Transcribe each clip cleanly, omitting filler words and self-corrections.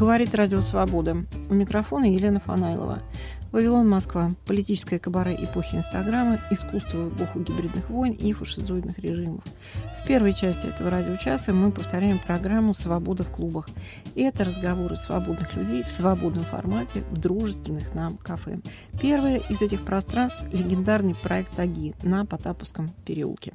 Говорит Радио Свобода. У микрофона Елена Фанайлова. Вавилон, Москва. Политическое кабаре эпохи Инстаграма, искусство в эпоху гибридных войн и фашизоидных режимов. В первой части этого радиочаса мы повторяем программу «Свобода в клубах». И это разговоры свободных людей в свободном формате в дружественных нам кафе. Первое из этих пространств – легендарный проект «Таги» на Потаповском переулке.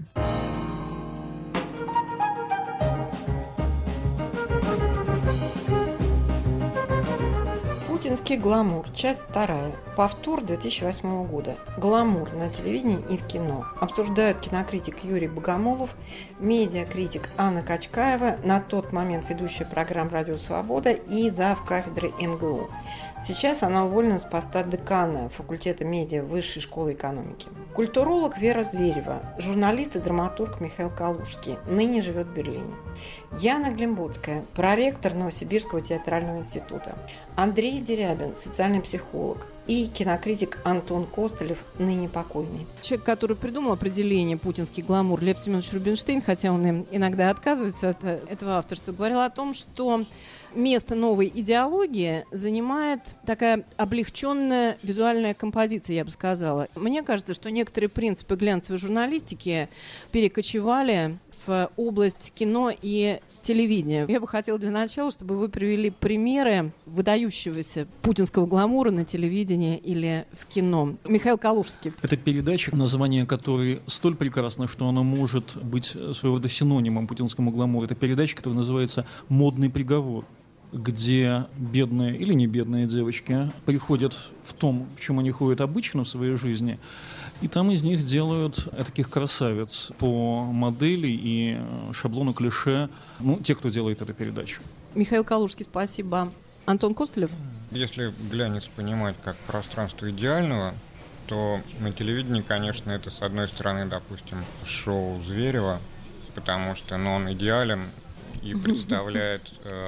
Путинский гламур. Часть 2. Повтор 2008 года. Гламур на телевидении и в кино. Обсуждают кинокритик Юрий Богомолов, медиакритик Анна Качкаева, на тот момент ведущая программ «Радио Свобода» и зав. Кафедры МГУ. Сейчас она уволена с поста декана факультета медиа Высшей школы экономики. Культуролог Вера Зверева, журналист и драматург Михаил Калужский, ныне живет в Берлине. Яна Глимбоцкая, проректор Новосибирского театрального института. Андрей Дерябин, социальный психолог. И кинокритик Антон Костылев, ныне покойный. Человек, который придумал определение «путинский гламур», Лев Семенович Рубинштейн, хотя он им иногда отказывается от этого авторства, говорил о том, что место новой идеологии занимает такая облегченная визуальная композиция, я бы сказала. Мне кажется, что некоторые принципы глянцевой журналистики перекочевали в область кино и телевидения. Я бы хотела для начала, чтобы вы привели примеры выдающегося путинского гламура на телевидении или в кино. Михаил Калужский. Это передача, название которой столь прекрасно, что она может быть своего рода синонимом путинскому гламуру. Это передача, которая называется «Модный приговор», где бедные или не бедные девочки приходят в том, в чем они ходят обычно в своей жизни, и там из них делают таких красавиц по модели и шаблону клише, те, кто делает эту передачу. Михаил Калужский, спасибо. Антон Костылев? Если глянец понимать как пространство идеального, то на телевидении, конечно, это, с одной стороны, допустим, шоу Зверева, потому что он идеален и представляет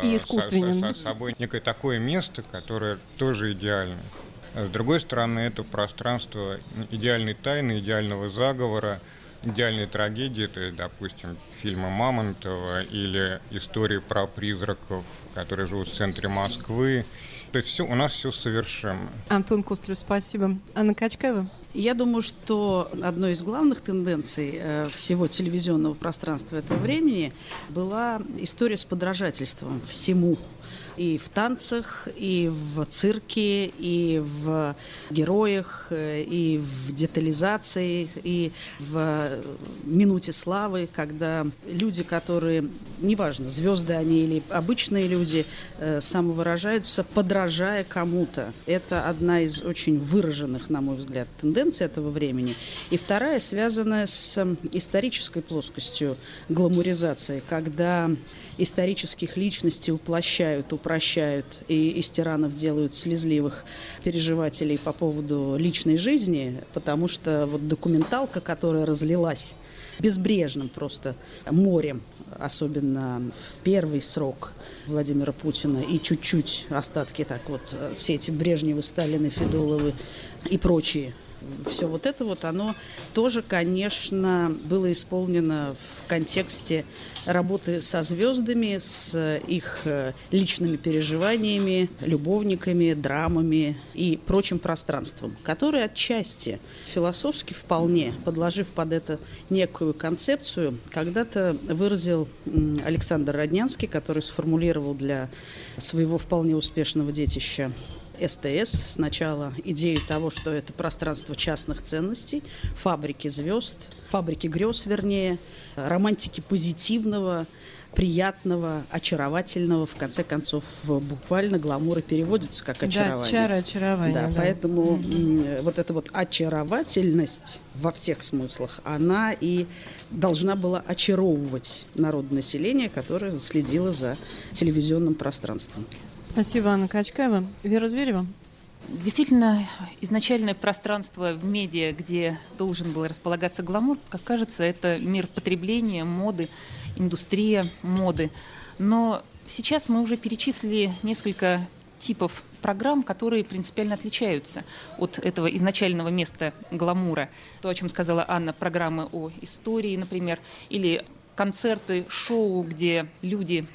собой некое такое место, которое тоже идеально. С другой стороны, это пространство идеальной тайны, идеального заговора, идеальной трагедии, то есть, допустим, фильмы Мамонтова или истории про призраков, которые живут в центре Москвы. То есть у нас все совершенно. Антон Костылев, спасибо. Анна Качкаева? Я думаю, что одной из главных тенденций всего телевизионного пространства этого времени была история с подражательством всему. И в танцах, и в цирке, и в героях, и в детализации, и в минуте славы, когда люди, которые, неважно, звезды они или обычные люди, самовыражаются, подражая кому-то. Это одна из очень выраженных, на мой взгляд, тенденций этого времени. И вторая, связанная с исторической плоскостью гламуризации, когда исторических личностей упрощают, и из тиранов делают слезливых переживателей по поводу личной жизни, потому что вот документалка, которая разлилась безбрежным просто морем, особенно в первый срок Владимира Путина, и чуть-чуть остатки, так вот, все эти Брежневы, Сталины, Федуловы и прочие, все вот это вот, оно тоже, конечно, было исполнено в контексте работы со звездами, с их личными переживаниями, любовниками, драмами и прочим пространством, которое отчасти философски вполне, подложив под это некую концепцию, когда-то выразил Александр Роднянский, который сформулировал для своего вполне успешного детища СТС сначала идею того, что это пространство частных ценностей, фабрики звезд, фабрики грез, вернее, романтики позитивного, приятного, очаровательного, в конце концов, буквально гламур и переводится как очарование. Да, чары очарования. Да, поэтому вот эта вот очаровательность во всех смыслах, она и должна была очаровывать народное население, которое следило за телевизионным пространством. Спасибо, Анна Качкаева. Вера Зверева? Действительно, изначальное пространство в медиа, где должен был располагаться гламур, как кажется, это мир потребления, моды, индустрия моды. Но сейчас мы уже перечислили несколько типов программ, которые принципиально отличаются от этого изначального места гламура. То, о чем сказала Анна, программы о истории, например, или концерты, шоу, где люди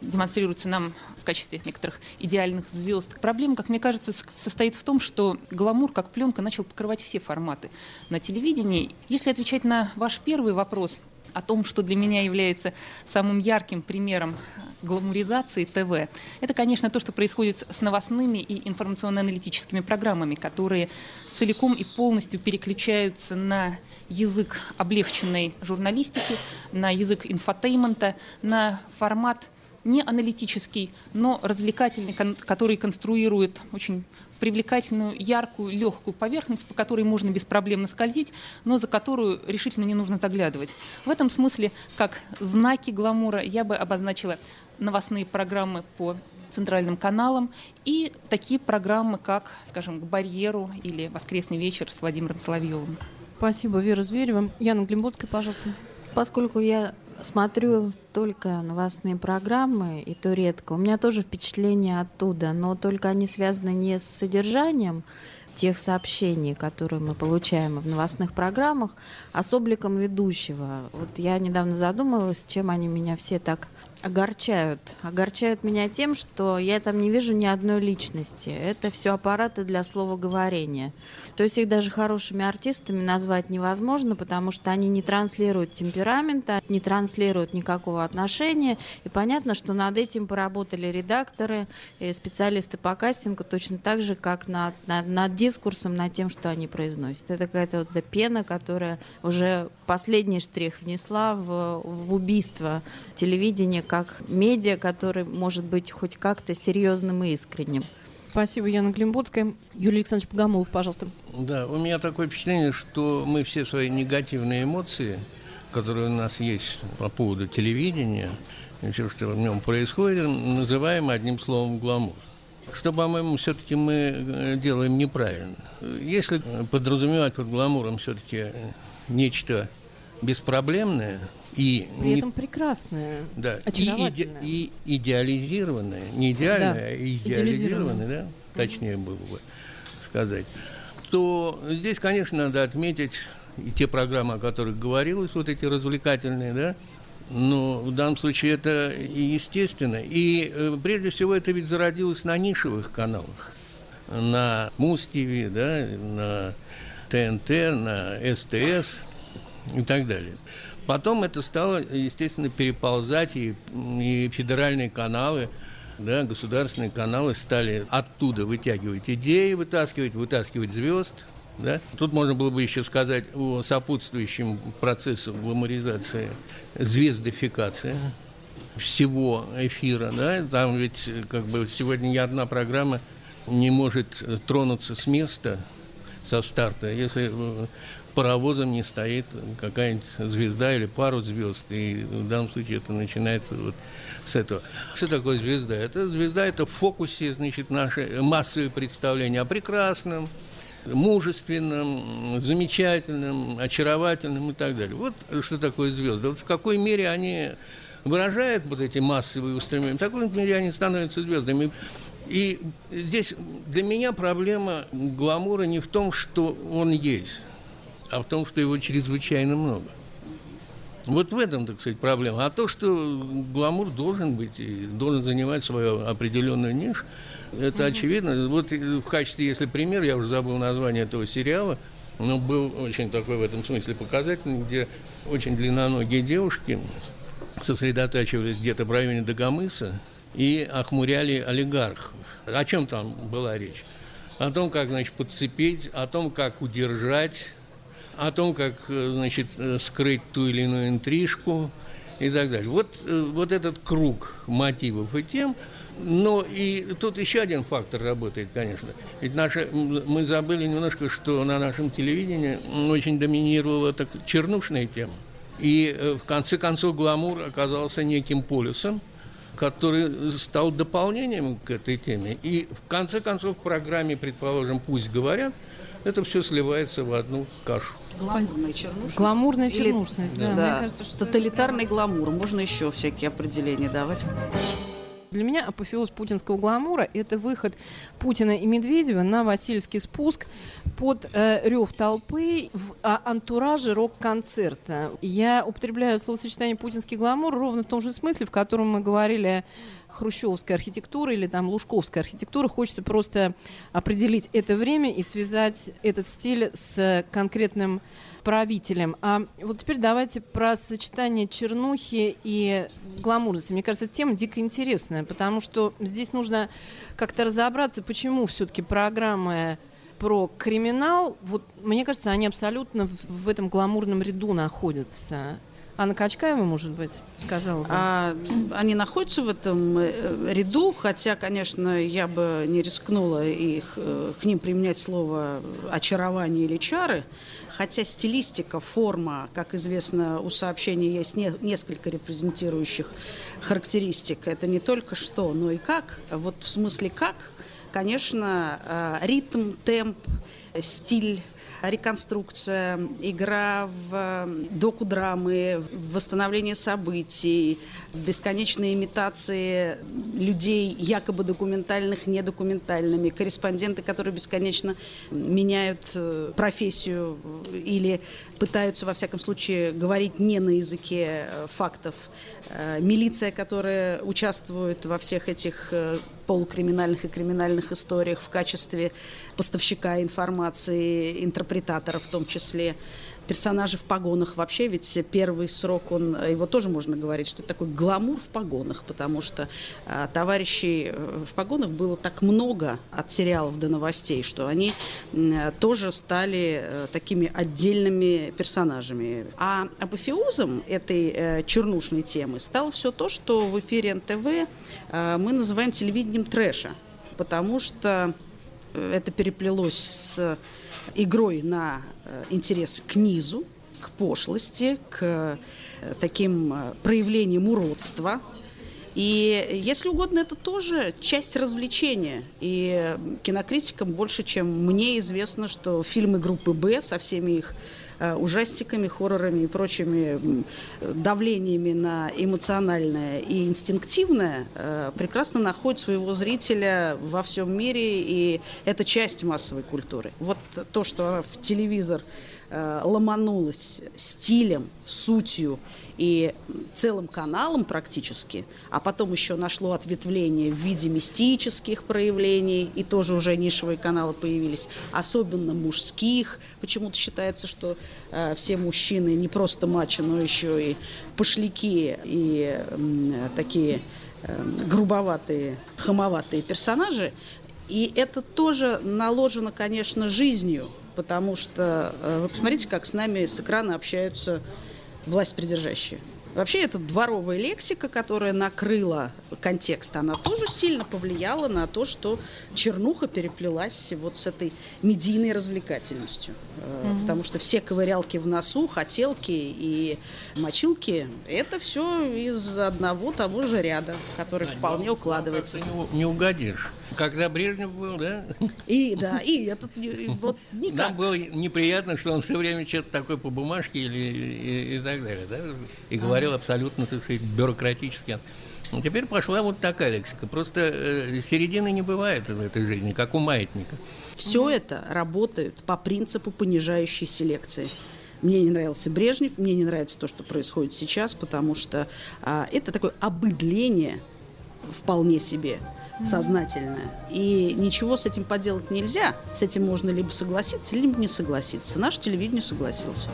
демонстрируются нам в качестве некоторых идеальных звезд. Проблема, как мне кажется, состоит в том, что гламур как пленка начал покрывать все форматы на телевидении. Если отвечать на ваш первый вопрос о том, что для меня является самым ярким примером гламуризации ТВ, это, конечно, то, что происходит с новостными и информационно-аналитическими программами, которые целиком и полностью переключаются на язык облегченной журналистики, на язык инфотеймента, на формат не аналитический, но развлекательный, который конструирует очень привлекательную, яркую, легкую поверхность, по которой можно беспроблемно скользить, но за которую решительно не нужно заглядывать. В этом смысле, как знаки гламура, я бы обозначила новостные программы по центральным каналам и такие программы, как, скажем, «К барьеру» или «Воскресный вечер» с Владимиром Соловьевым. Спасибо, Вера Зверева. Яна Глимботская, пожалуйста. Поскольку я смотрю только новостные программы, и то редко, у меня тоже впечатления оттуда, но только они связаны не с содержанием тех сообщений, которые мы получаем в новостных программах, а с обликом ведущего. Вот я недавно задумалась, чем они меня все так огорчают. Огорчают меня тем, что я там не вижу ни одной личности. Это все аппараты для словоговорения. То есть их даже хорошими артистами назвать невозможно, потому что они не транслируют темперамента, не транслируют никакого отношения. И понятно, что над этим поработали редакторы и специалисты по кастингу точно так же, как над дискурсом, над тем, что они произносят. Это какая-то вот эта пена, которая уже последний штрих внесла в убийство телевидения как медиа, который может быть хоть как-то серьезным и искренним. Спасибо, Яна Глимботская. Юрий Александрович Богомолов, пожалуйста. Да, у меня такое впечатление, что мы все свои негативные эмоции, которые у нас есть по поводу телевидения, и все, что в нем происходит, называем одним словом гламур. Что, по-моему, все-таки мы делаем неправильно. Если подразумевать под гламуром все-таки нечто беспроблемное и при этом прекрасное, да, очаровательное. И идеализированное, не идеальное, да, а идеализированное, да, точнее было бы сказать, то здесь, конечно, надо отметить и те программы, о которых говорилось, вот эти развлекательные, да, но в данном случае это естественно. И прежде всего это ведь зародилось на нишевых каналах, на Муз-ТВ, да, на ТНТ, на СТС и так далее. Потом это стало, естественно, переползать, и федеральные каналы, да, государственные каналы стали оттуда вытягивать идеи, вытаскивать звезд. Да. Тут можно было бы еще сказать о сопутствующем процессу гламуризации, звездификации всего эфира. Да. Там ведь как бы сегодня ни одна программа не может тронуться с места, со старта, если паровозом не стоит какая-нибудь звезда или пару звезд. И в данном случае это начинается вот с этого. Что такое звезда? Звезда – это в фокусе, значит, наше массовое представление о прекрасном, мужественном, замечательном, очаровательном и так далее. Вот что такое звезды. Вот в какой мере они выражают вот эти массовые устремления, в такой мере они становятся звездами. И здесь для меня проблема гламура не в том, что он есть, а в том, что его чрезвычайно много. Вот в этом, так сказать, проблема. А то, что гламур должен быть и должен занимать свою определенную нишу, это очевидно. Вот в качестве, если пример, я уже забыл название этого сериала, но был очень такой в этом смысле показательный, где очень длинноногие девушки сосредотачивались где-то в районе Дагомыса и охмуряли олигархов. О чем там была речь? О том, как, значит, подцепить, о том, как удержать, о том, как, значит, скрыть ту или иную интрижку и так далее. Вот этот круг мотивов и тем. Но и тут еще один фактор работает, конечно. Ведь мы забыли немножко, что на нашем телевидении очень доминировала так чернушная тема. И в конце концов гламур оказался неким полюсом, который стал дополнением к этой теме. И в конце концов в программе, предположим, «Пусть говорят», это все сливается в одну кашу. Гламурная чернушность. Гламурная чернушность, да. Да. Мне кажется, что тоталитарный гламур. Можно еще всякие определения давать. Для меня апофеоз путинского гламура – это выход Путина и Медведева на Васильевский спуск под рев толпы в антураже рок-концерта. Я употребляю словосочетание «путинский гламур» ровно в том же смысле, в котором мы говорили хрущевская архитектура или там лужковская архитектура. Хочется просто определить это время и связать этот стиль с конкретным правителем. А вот теперь давайте про сочетание чернухи и гламурности. Мне кажется, эта тема дико интересная, потому что здесь нужно как-то разобраться, почему все-таки программы про криминал, вот мне кажется, они абсолютно в этом гламурном ряду находятся. Анна Качкаева, может быть, сказала бы. Они находятся в этом ряду, хотя, конечно, я бы не рискнула к ним применять слово «очарование» или «чары», хотя стилистика, форма, как известно, у сообщения есть несколько репрезентирующих характеристик. Это не только что, но и как. Вот в смысле как, конечно, ритм, темп, стиль, реконструкция, игра в докудрамы, восстановление событий, бесконечные имитации людей, якобы документальных, недокументальными, корреспонденты, которые бесконечно меняют профессию или пытаются, во всяком случае, говорить не на языке фактов. Милиция, которая участвует во всех этих полукриминальных и криминальных историях в качестве поставщика информации, интерпретатора в том числе. Персонажи в погонах вообще, ведь первый срок, его тоже можно говорить, что это такой гламур в погонах, потому что товарищей в погонах было так много от сериалов до новостей, что они тоже стали такими отдельными персонажами. А апофеозом этой чернушной темы стало все то, что в эфире НТВ мы называем телевидением трэша, потому что это переплелось с игрой на интерес к низу, к пошлости, к таким проявлениям уродства. И, если угодно, это тоже часть развлечения. И кинокритикам больше, чем мне известно, что фильмы группы «Б» со всеми их ужастиками, хоррорами и прочими давлениями на эмоциональное и инстинктивное прекрасно находят своего зрителя во всем мире, и это часть массовой культуры. Вот то, что в телевизор ломанулось стилем, сутью и целым каналом практически, а потом еще нашло ответвление в виде мистических проявлений, и тоже уже нишевые каналы появились, особенно мужских. Почему-то считается, что все мужчины не просто мачо, но еще и пошляки и такие грубоватые, хамоватые персонажи. И это тоже наложено, конечно, жизнью, потому что вы посмотрите, как с нами с экрана общаются власть придержащие. Вообще, это дворовая лексика, которая накрыла контекст, она тоже сильно повлияла на то, что чернуха переплелась вот с этой медийной развлекательностью. Потому что все ковырялки в носу, хотелки и мочилки – это все из одного того же ряда, который вполне укладывается. Ты не угодишь. Когда Брежнев был, да? И этот вот никак. Нам было неприятно, что он все время что-то такое по бумажке и так далее, да? И говорил абсолютно, так сказать, бюрократически. Но теперь пошла вот такая лексика. Просто середины не бывает в этой жизни, как у маятника. Все это работает по принципу понижающей селекции. Мне не нравился Брежнев, мне не нравится то, что происходит сейчас, потому что это такое обыдление вполне себе сознательное. И ничего с этим поделать нельзя. С этим можно либо согласиться, либо не согласиться. Наше телевидение согласилось.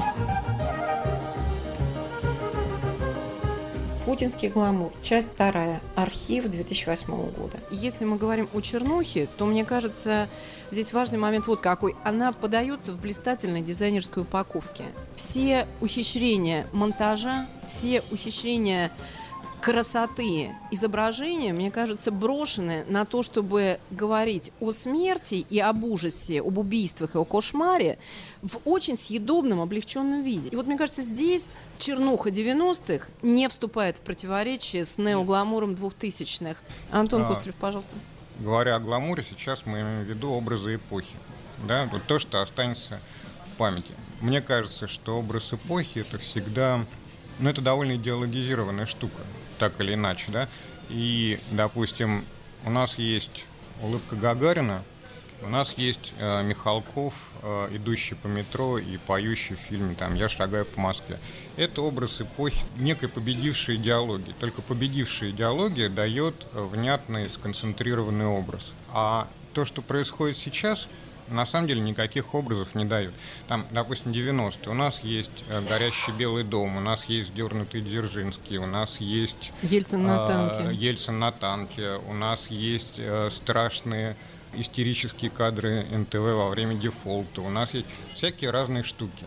Путинский гламур. Часть 2. Архив 2008 года. Если мы говорим о чернухе, то, мне кажется, здесь важный момент вот какой. Она подается в блистательной дизайнерской упаковке. Все ухищрения монтажа, все ухищрения красоты изображения, мне кажется, брошены на то, чтобы говорить о смерти и об ужасе, об убийствах и о кошмаре в очень съедобном, облегченном виде. И вот, мне кажется, здесь чернуха 90-х не вступает в противоречие с неогламуром 2000-х. Антон Кострев, пожалуйста. Говоря о гламуре, сейчас мы имеем в виду образы эпохи. Да? Вот то, что останется в памяти. Мне кажется, что образ эпохи — это всегда... это довольно идеологизированная штука, так или иначе, да. И, допустим, у нас есть улыбка Гагарина, у нас есть Михалков, идущий по метро и поющий в фильме там «Я шагаю по Москве». Это образ эпохи некой победившей идеологии. Только победившая идеология дает внятный, сконцентрированный образ. А то, что происходит сейчас, на самом деле никаких образов не дают. Там, допустим, 90-е. У нас есть «Горящий Белый дом», у нас есть «Дернутый Дзержинский», у нас есть Ельцин на танке. Ельцин на танке, у нас есть страшные истерические кадры НТВ во время дефолта, у нас есть всякие разные штуки.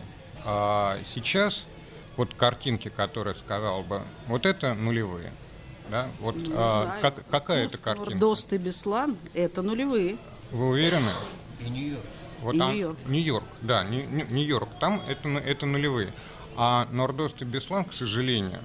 А сейчас вот картинки, которые сказал бы, вот это нулевые. Да? Вот какая это картинка? Дост и Беслан — это нулевые. Вы уверены? И Нью-Йорк. Вот Нью-Йорк, да, Нью-Йорк, там это нулевые. А Нордост и Беслан, к сожалению,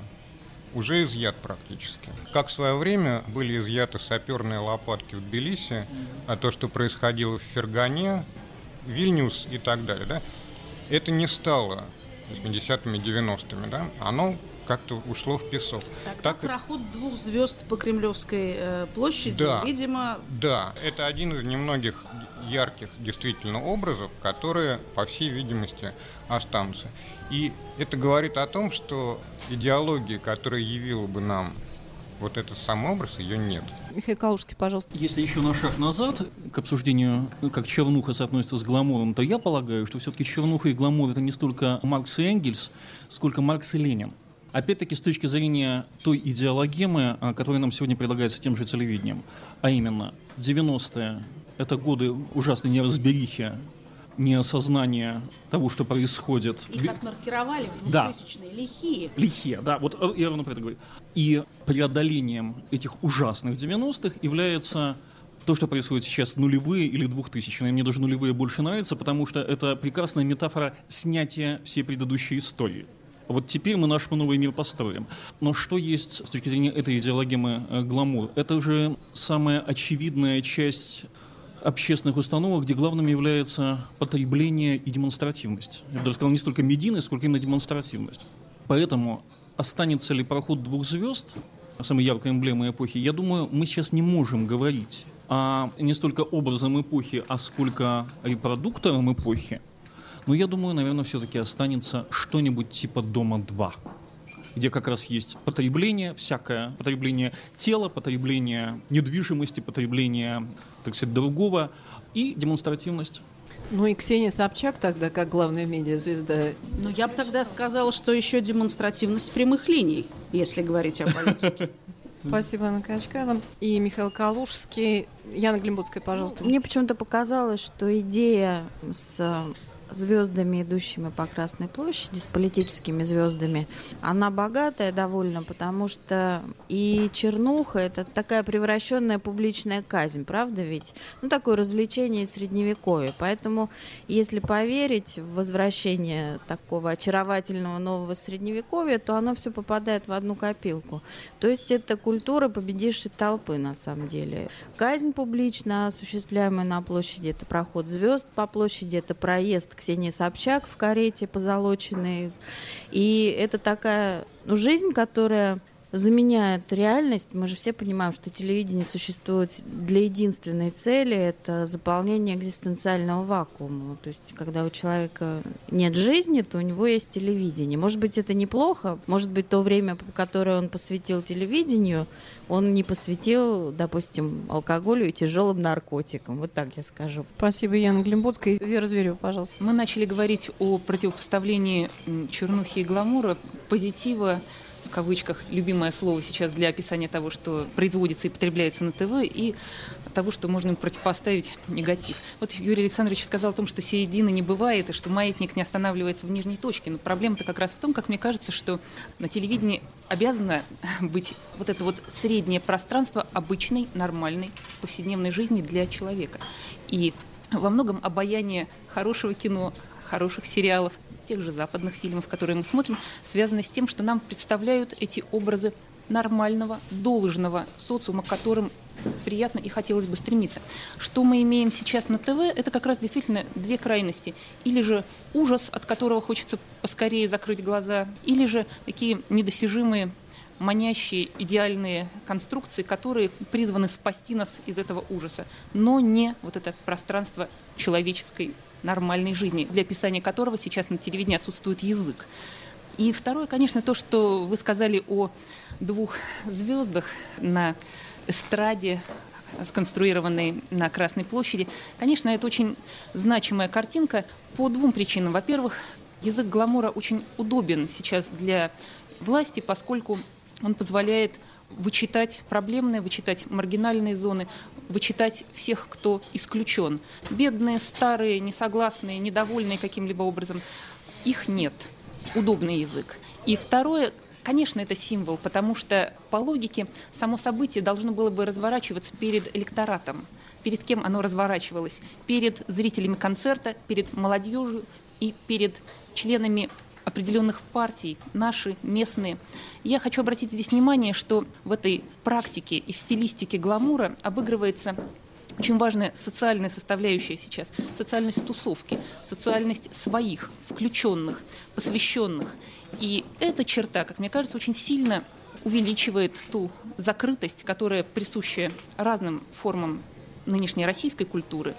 уже изъят практически. Как в свое время были изъяты саперные лопатки в Тбилиси, а то, что происходило в Фергане, Вильнюс и так далее, да, это не стало 80-ми, 90-ми, да, оно как-то ушло в песок. Так проход 2 звезд по Кремлевской площади, да, видимо... Да, это один из немногих ярких действительно образов, которые, по всей видимости, останутся. И это говорит о том, что идеологии, которая явила бы нам вот этот самый образ, ее нет. Михаил Калужский, пожалуйста. Если еще на шаг назад к обсуждению, как чернуха соотносится с гламуром, то я полагаю, что все-таки чернуха и гламур — это не столько Маркс и Энгельс, сколько Маркс и Ленин. Опять-таки, с точки зрения той идеологемы, которая нам сегодня предлагается тем же телевидением, а именно 90-е – это годы ужасной неразберихи, неосознания того, что происходит. Их отмаркировали в 2000-е, лихие. Лихие, да, вот я равно про это говорю. И преодолением этих ужасных 90-х является то, что происходит сейчас, нулевые или 2000-е. Мне даже нулевые больше нравятся, потому что это прекрасная метафора снятия всей предыдущей истории. Вот теперь мы наш новый мир построим. Но что есть с точки зрения этой идеологемы гламур? Это же самая очевидная часть общественных установок, где главным является потребление и демонстративность. Я бы даже сказал, не столько медийность, сколько именно демонстративность. Поэтому останется ли проход 2 звезд, самой яркой эмблемой эпохи, я думаю, мы сейчас не можем говорить не столько образом эпохи, а сколько репродуктором эпохи. Но я думаю, наверное, все-таки останется что-нибудь типа «Дома-2», где как раз есть потребление, всякое потребление тела, потребление недвижимости, потребление, так сказать, другого и демонстративность. Ну и Ксения Собчак тогда, как главная медиазвезда. Ну, я бы тогда сказала, что еще демонстративность прямых линий, если говорить о политике. Спасибо, Анна Качкаева. И Михаил Калужский. Яна Глимбутская, пожалуйста. Мне почему-то показалось, что идея с звездами, идущими по Красной площади, с политическими звездами, она богатая довольно, потому что и чернуха — это такая превращенная публичная казнь, правда ведь? Ну, такое развлечение из Средневековья. Поэтому, если поверить в возвращение такого очаровательного нового Средневековья, то оно все попадает в одну копилку. То есть это культура победившей толпы, на самом деле. Казнь публично осуществляемая на площади — это проход звезд по площади, это проезд Ксении Собчак в карете позолоченной. И это такая жизнь, которая заменяет реальность. Мы же все понимаем, что телевидение существует для единственной цели — это заполнение экзистенциального вакуума. То есть, когда у человека нет жизни, то у него есть телевидение. Может быть, это неплохо, может быть, то время, которое он посвятил телевидению, он не посвятил, допустим, алкоголю и тяжелым наркотикам. Вот так я скажу. Спасибо, Яна Глимбутская. Вера Зверева, пожалуйста. Мы начали говорить о противопоставлении чернухи и гламура, позитива, в кавычках, любимое слово сейчас для описания того, что производится и потребляется на ТВ, и того, что можно противопоставить негатив. Вот Юрий Александрович сказал о том, что середины не бывает, и что маятник не останавливается в нижней точке. Но проблема-то как раз в том, как мне кажется, что на телевидении обязано быть вот это вот среднее пространство обычной, нормальной, повседневной жизни для человека. И во многом обаяние хорошего кино, хороших сериалов, тех же западных фильмов, которые мы смотрим, связаны с тем, что нам представляют эти образы нормального, должного социума, к которым приятно и хотелось бы стремиться. Что мы имеем сейчас на ТВ, это как раз действительно 2 крайности. Или же ужас, от которого хочется поскорее закрыть глаза, или же такие недосяжимые манящие идеальные конструкции, которые призваны спасти нас из этого ужаса, но не вот это пространство человеческой нормальной жизни, для описания которого сейчас на телевидении отсутствует язык. И второе, конечно, то, что вы сказали о 2 звездах на эстраде, сконструированной на Красной площади. Конечно, это очень значимая картинка по 2 причинам. Во-первых, язык гламура очень удобен сейчас для власти, поскольку он позволяет вычитать проблемные, вычитать маргинальные зоны, вычитать всех, кто исключен. Бедные, старые, несогласные, недовольные каким-либо образом. Их нет. Удобный язык. И второе, конечно, это символ, потому что по логике само событие должно было бы разворачиваться перед электоратом. Перед кем оно разворачивалось? Перед зрителями концерта, перед молодежью и перед членами определенных партий, наши, местные. Я хочу обратить здесь внимание, что в этой практике и в стилистике гламура обыгрывается очень важная социальная составляющая сейчас, социальность тусовки, социальность своих, включенных, посвященных. И эта черта, как мне кажется, очень сильно увеличивает ту закрытость, которая присуща разным формам нынешней российской культуры.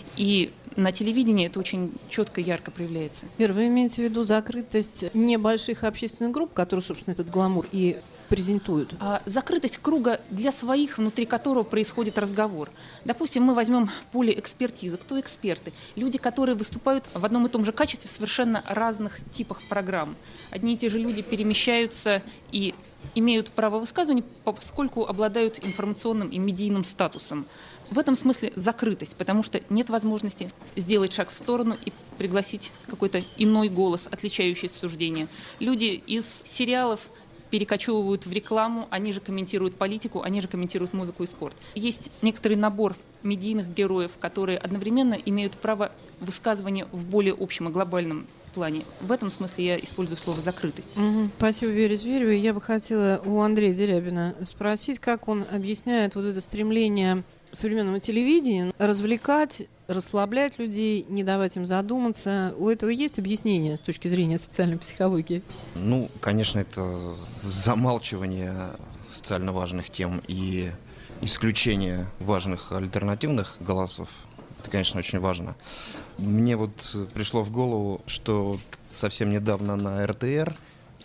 И на телевидении это очень четко и ярко проявляется. Вера, вы имеете в виду закрытость небольших общественных групп, которые, собственно, этот гламур и презентуют? Закрытость круга для своих, внутри которого происходит разговор. Допустим, мы возьмем поле экспертизы. Кто эксперты? Люди, которые выступают в одном и том же качестве в совершенно разных типах программ. Одни и те же люди перемещаются и имеют право высказывания, поскольку обладают информационным и медийным статусом. В этом смысле закрытость, потому что нет возможности сделать шаг в сторону и пригласить какой-то иной голос, отличающийся суждения. Люди из сериалов перекочевывают в рекламу, они же комментируют политику, они же комментируют музыку и спорт. Есть некоторый набор медийных героев, которые одновременно имеют право высказывания в более общем и глобальном плане. В этом смысле я использую слово «закрытость». Спасибо, Вере Зверевой. Я бы хотела у Андрея Дерябина спросить, как он объясняет вот это стремление современного телевидения развлекать, расслаблять людей, не давать им задуматься. У этого есть объяснение с точки зрения социальной психологии? Ну, конечно, это замалчивание социально важных тем и исключение важных альтернативных голосов. Это, конечно, очень важно. Мне вот пришло в голову, что совсем недавно на РТР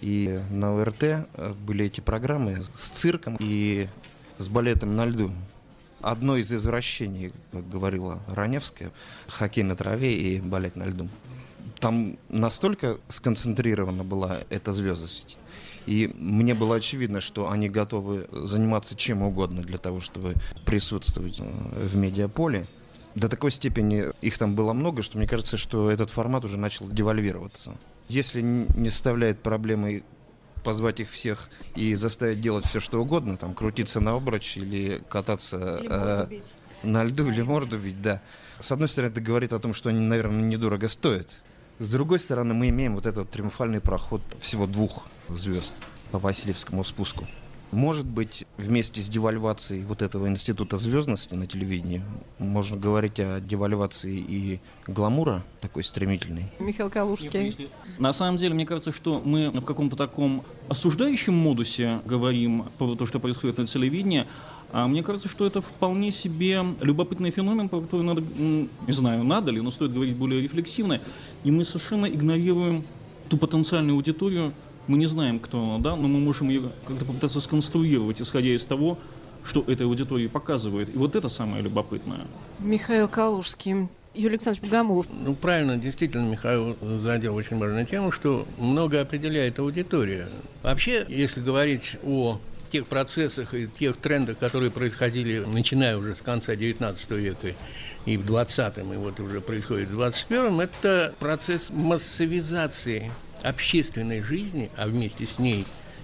и на ОРТ были эти программы с цирком и с балетом на льду. Одно из извращений, как говорила Раневская, хоккей на траве и балет на льду. Там настолько сконцентрирована была эта звездность, и мне было очевидно, что они готовы заниматься чем угодно для того, чтобы присутствовать в медиаполе. До такой степени их там было много, что мне кажется, что этот формат уже начал девальвироваться. Если не составляет проблемы позвать их всех и заставить делать все, что угодно, там, крутиться на обруч или кататься на льду или морду бить, да. С одной стороны, это говорит о том, что они, наверное, недорого стоят. С другой стороны, мы имеем вот этот триумфальный проход всего 2 звезд по Васильевскому спуску. Может быть, вместе с девальвацией вот этого института звездности на телевидении можно говорить о девальвации и гламура такой стремительной. Михаил Калужский. На самом деле, мне кажется, что мы в каком-то таком осуждающем модусе говорим про то, что происходит на телевидении, а мне кажется, что это вполне себе любопытный феномен, про который надо, не знаю, надо ли, но стоит говорить более рефлексивно, и мы совершенно игнорируем ту потенциальную аудиторию. Мы не знаем, кто она, да, но мы можем ее как-то попытаться сконструировать, исходя из того, что этой аудитории показывает. И вот это самое любопытное. Михаил Калужский. Юрий Александрович Богомолов. Ну, правильно, действительно, Михаил задел очень важную тему, что много определяет аудитория. Вообще, если говорить о тех процессах и тех трендах, которые происходили, начиная уже с конца XIX века и в 20-м, и вот уже происходит в 21-м, это процесс массовизации общественной жизни, а вместе с ней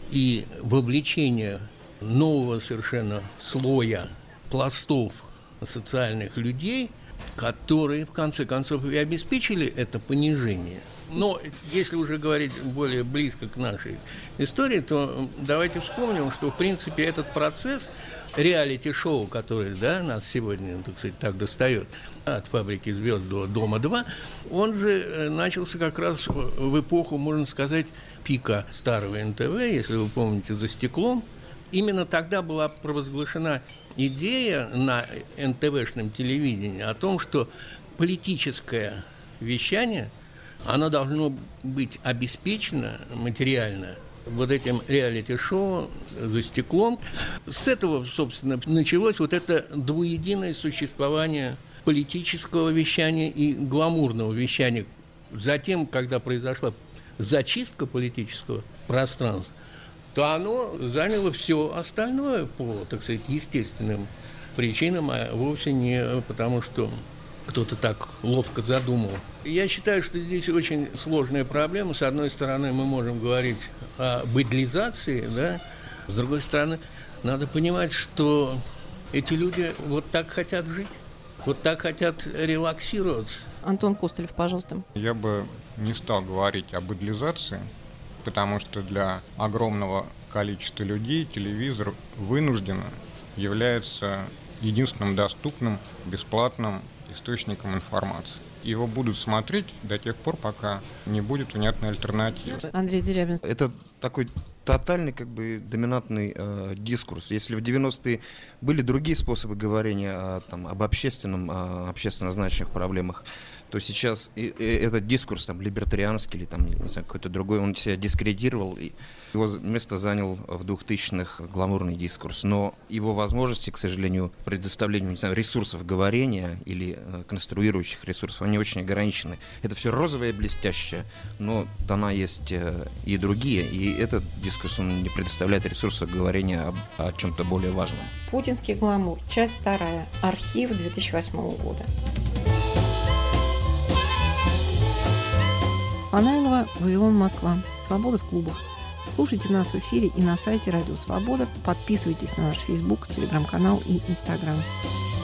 и вовлечение нового совершенно слоя, пластов социальных людей, которые, в конце концов, и обеспечили это понижение. Но если уже говорить более близко к нашей истории, то давайте вспомним, что, в принципе, этот процесс реалити-шоу, который, да, нас сегодня, так сказать, так достает, от «Фабрики звезд» до «Дома-2», он же начался как раз в эпоху, можно сказать, пика старого НТВ, если вы помните, «За стеклом». Именно тогда была провозглашена идея на НТВшном телевидении о том, что политическое вещание, оно должно быть обеспечено материально вот этим реалити-шоу «За стеклом». С этого, собственно, началось вот это двуединое существование политического вещания и гламурного вещания. Затем, когда произошла зачистка политического пространства, то оно заняло все остальное по, так сказать, естественным причинам, а вовсе не потому, что кто-то так ловко задумал. Я считаю, что здесь очень сложная проблема. С одной стороны, мы можем говорить о быдлизации, да? С другой стороны, надо понимать, что эти люди вот так хотят жить, вот так хотят релаксироваться. Антон Костылев, пожалуйста. Я бы не стал говорить о быдлизации, потому что для огромного количества людей телевизор вынужденно является единственным доступным, бесплатным источником информации. Его будут смотреть до тех пор, пока не будет внятной альтернативы. Андрей Дерябин. Это такой тотальный, доминантный дискурс. Если в 90-е были другие способы говорения об общественно значимых проблемах, то сейчас этот дискурс либертарианский или не знаю, какой-то другой, он себя дискредитировал, и его место занял в 2000-х гламурный дискурс. Но его возможности, к сожалению, предоставлению, не знаю, ресурсов говорения или конструирующих ресурсов, они очень ограничены. Это все розовое и блестящее, но там есть и другие, и этот дискурс, он не предоставляет ресурсов говорения о чем-то более важном. Путинский гламур. Часть 2. Архив 2008 года. Панайлова, Вавилон, Москва. Свобода в клубах. Слушайте нас в эфире и на сайте Радио Свобода. Подписывайтесь на наш Facebook, Телеграм-канал и Инстаграм.